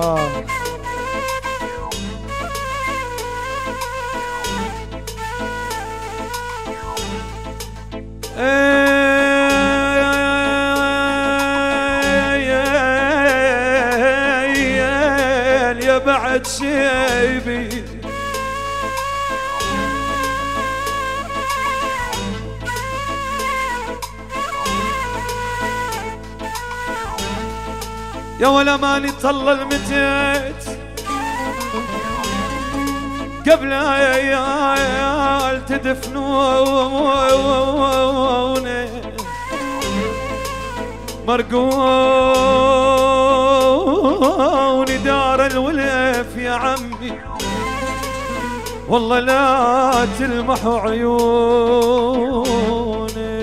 يا بعد شيبي يا ولا ماني طلل متيت قبل يا تدفنوني مرقوني دار الولف يا عمي والله لا تلمحوا عيوني.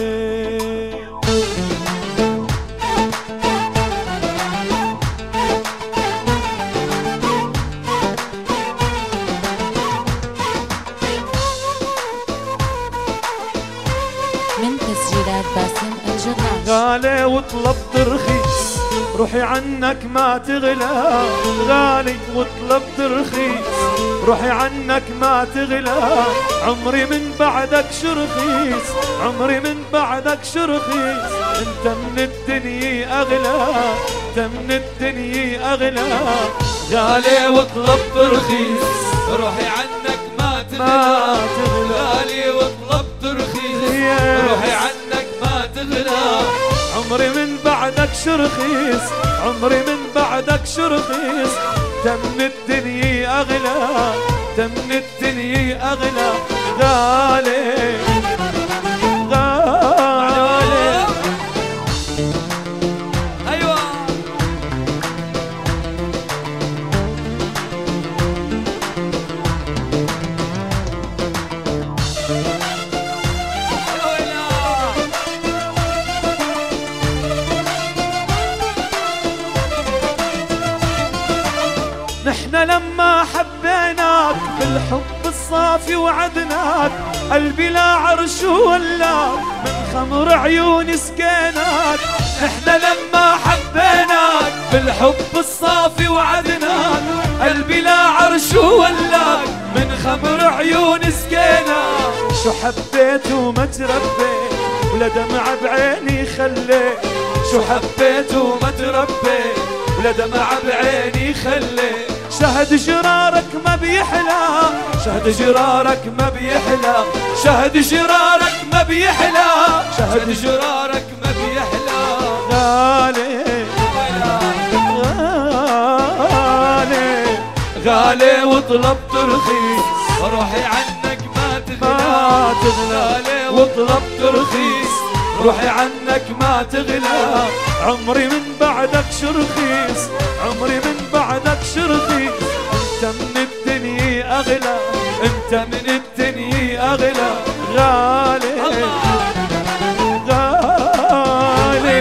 من تسجيلات باسم الجراش. غالي وطلبت رخيص روحي عنك ما تغلى، غالي وطلبت رخيص روحي عنك ما تغلى، عمري من بعدك شرخيص عمري من بعدك شرخيص، انت من الدنيا اغلى انت من الدنيا اغلى. غالي وطلبت رخيص روحي عنك ما تغلى، غالي وطلبت رخيص روحي عنك ما تغلى، عمري من بعدك شرخيص عمري من بعدك شرخيص، انت من الدنيا اغلى انت من الدنيا اغلى. غالي غالي ايوه نحنا لما حبيناك بالحب الصافي وعدناك، قلبي لا عرش ولا من خمر عيوني سقيناك. نحنا لما حبيناك بالحب الصافي وعدناك، قلبي لا عرش ولا من خمر عيوني سقيناك. شو حبيت وما تربيت ولا دمع بعيني خليت، شو حبيت وما تربيت ولا دمع بعيني خليت. شهد جرارك ما بيحلى شهد جرارك ما بيحلى شهد جرارك ما بيحلى شهد جرارك ما بيحلى. غالي غالي غالي وطلبت رخيص روحي عنك ما تغلى، غالي وطلبت رخيص روحي عنك ما تغلى، عمري من بعدك شرخيص عمري من بعدك شرخيص، انت من الدنيا اغلى انت من الدنيا اغلى. غالي غالي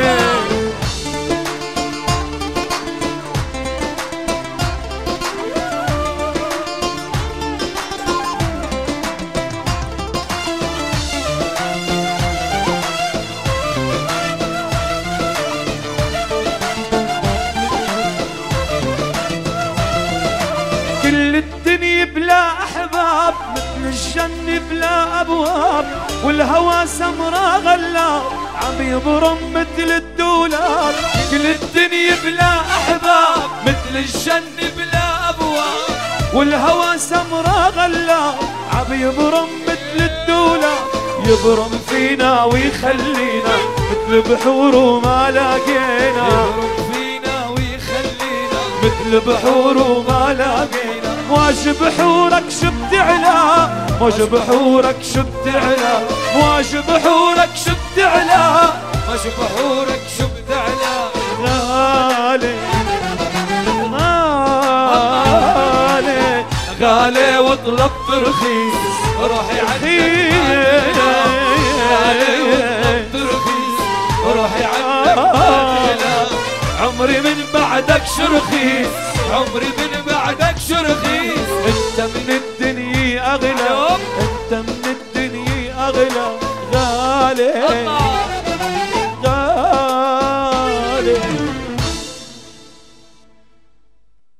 كل الدنيا بلا أحباب مثل الجنة بلا أبواب، والهوى سمرة غلاب عم يبرم مثل الدولاب. كل الدنيا بلا أحباب مثل الجنة بلا أبواب، والهوى سمرة غلاب عم يبرم مثل الدولاب. يبرم فينا ويخلينا مثل بحور وما لاقينا، يبرم فينا ويخلينا مثل بحور وما لاقينا. موج بحورك شو بتعلى موج بحورك شو بتعلى موج بحورك شو بتعلى موج بحورك شو بتعلى. غالي غالي غالي وطلبت رخيص روحي عنك غالي وطلبت رخيص روحي عنك ما تغلى، عمري من بعدك شرخيص عمري من بعدك شرخيص، انت من الدنيا اغلى انت من الدنيا اغلى. غالي